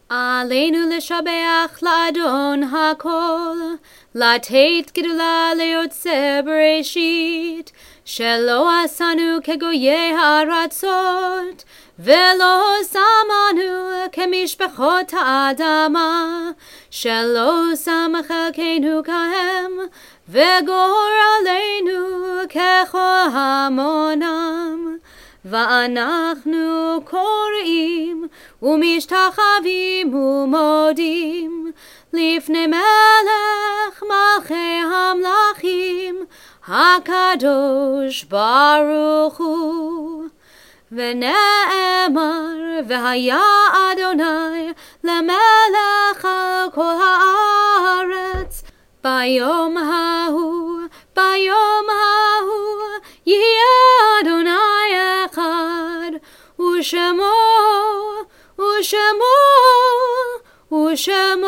עלינו לשבח לאדון הכל, לתת גדולה ליוצר בראשית, שלא עשנו כגויי הארצות, ולא שמנו כמשפחות האדמה, שלא שם חלקנו כהם, וגורלנו ככל המונם. ואנחנו קוראים ומשתחווים ומודים לפני מלך מלכי המלכים הקדוש ברוך הוא. ונאמר והיה אדוני למלך על כל הארץ, ביום ההוא יהיה אדוני אחד, ושמו